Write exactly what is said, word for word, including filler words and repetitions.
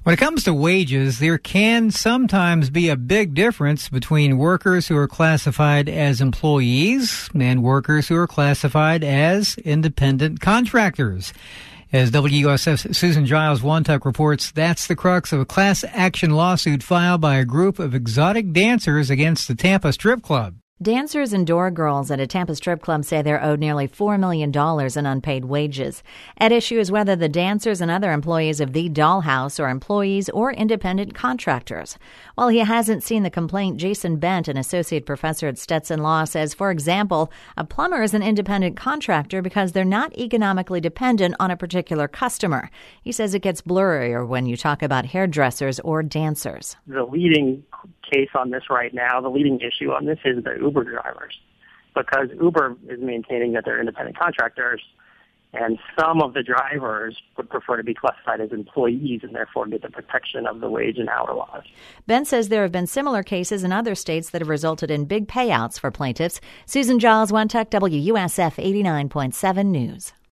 When it comes to wages, there can sometimes be a big difference between workers who are classified as employees and workers who are classified as independent contractors. As W U S F's Susan Giles-Wantuck reports, that's the crux of a class action lawsuit filed by a group of exotic dancers against the Tampa Strip Club. Dancers and door girls at a Tampa strip club say they're owed nearly four million dollars in unpaid wages. At issue is whether the dancers and other employees of the Dollhouse are employees or independent contractors. While he hasn't seen the complaint, Jason Bent, an associate professor at Stetson Law, says, for example, a plumber is an independent contractor because they're not economically dependent on a particular customer. He says it gets blurrier when you talk about hairdressers or dancers. The leading case on this right now, the leading issue on this is the Uber drivers, because Uber is maintaining that they're independent contractors, and some of the drivers would prefer to be classified as employees and therefore get the protection of the wage and hour laws. Ben says there have been similar cases in other states that have resulted in big payouts for plaintiffs. Susan Giles-Wantuck, W U S F eighty-nine point seven News.